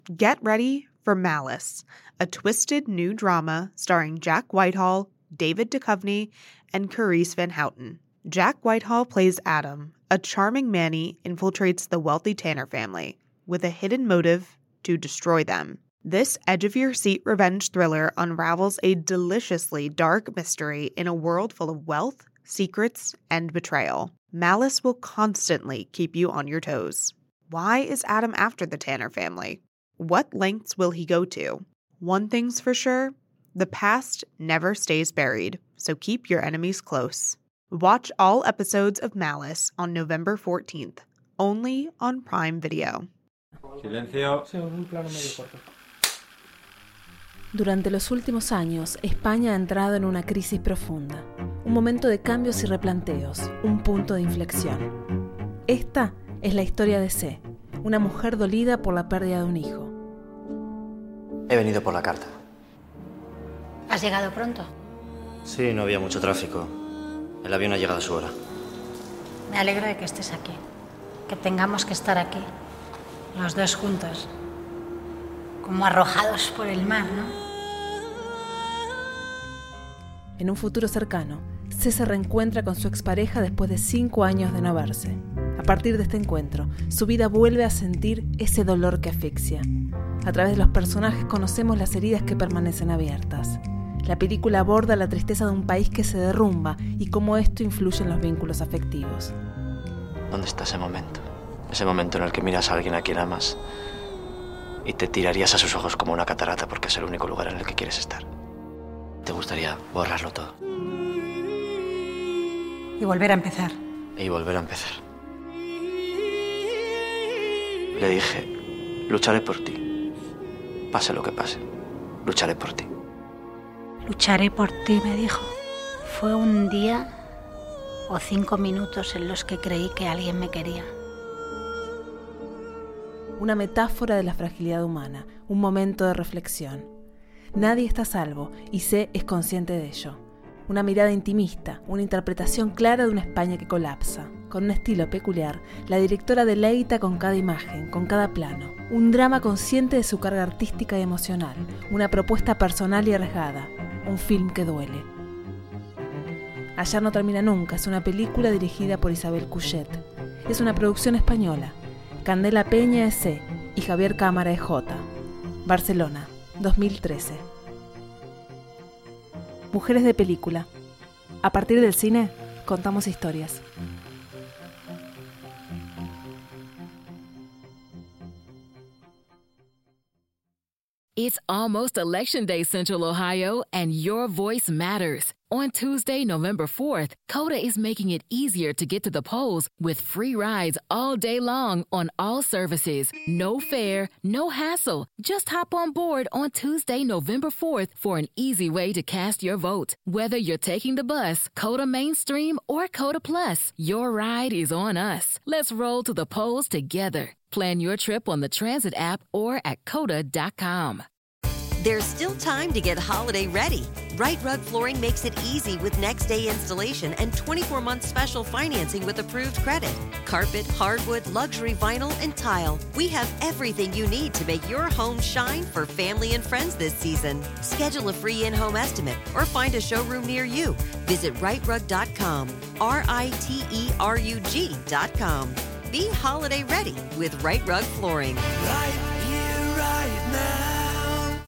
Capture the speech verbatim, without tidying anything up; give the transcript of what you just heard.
Get ready for Malice, a twisted new drama starring Jack Whitehall, David Duchovny, and Carice Van Houten. Jack Whitehall plays Adam. A charming Manny infiltrates the wealthy Tanner family with a hidden motive to destroy them. This edge-of-your-seat revenge thriller unravels a deliciously dark mystery in a world full of wealth, secrets, and betrayal. Malice will constantly keep you on your toes. Why is Adam after the Tanner family? What lengths will he go to? One thing's for sure, the past never stays buried, so keep your enemies close. Watch all episodes of Malice on November fourteenth, only on Prime Video. Silencio. Durante los últimos años, España ha entrado en una crisis profunda, un momento de cambios y replanteos, un punto de inflexión. Esta es la historia de C, una mujer dolida por la pérdida de un hijo. He venido por la carta. ¿Has llegado pronto? Sí, no había mucho tráfico. El avión ha llegado a su hora. Me alegro de que estés aquí, que tengamos que estar aquí, los dos juntos, como arrojados por el mar, ¿no? En un futuro cercano, C se reencuentra con su expareja después de cinco años de no verse. A partir de este encuentro, su vida vuelve a sentir ese dolor que asfixia. A través de los personajes conocemos las heridas que permanecen abiertas. La película aborda la tristeza de un país que se derrumba y cómo esto influye en los vínculos afectivos. ¿Dónde está ese momento? Ese momento en el que miras a alguien a quien amas y te tirarías a sus ojos como una catarata porque es el único lugar en el que quieres estar. Te gustaría borrarlo todo. Y volver a empezar. Y volver a empezar. Le dije, lucharé por ti. Pase lo que pase, lucharé por ti. Lucharé por ti, me dijo. Fue un día o cinco minutos en los que creí que alguien me quería. Una metáfora de la fragilidad humana, un momento de reflexión. Nadie está a salvo y C es consciente de ello. Una mirada intimista, una interpretación clara de una España que colapsa. Con un estilo peculiar, la directora deleita con cada imagen, con cada plano. Un drama consciente de su carga artística y emocional. Una propuesta personal y arriesgada. Un film que duele. Ayer no termina nunca es una película dirigida por Isabel Couchet. Es una producción española. Candela Peña es C y Javier Cámara es J. Barcelona, dos mil trece. Mujeres de película. A partir del cine, contamos historias. It's almost Election Day, Central Ohio, and your voice matters. On Tuesday, November fourth, COTA is making it easier to get to the polls with free rides all day long on all services. No fare, no hassle. Just hop on board on Tuesday, November fourth for an easy way to cast your vote. Whether you're taking the bus, COTA Mainstream, or COTA Plus, your ride is on us. Let's roll to the polls together. Plan your trip on the Transit app or at cota dot com. There's still time to get holiday ready. Right Rug Flooring makes it easy with next day installation and twenty-four month special financing with approved credit. Carpet, hardwood, luxury vinyl, and tile. We have everything you need to make your home shine for family and friends this season. Schedule a free in-home estimate or find a showroom near you. Visit right rug dot com. R I T E R U G dot com. Be holiday ready with Right Rug Flooring. Right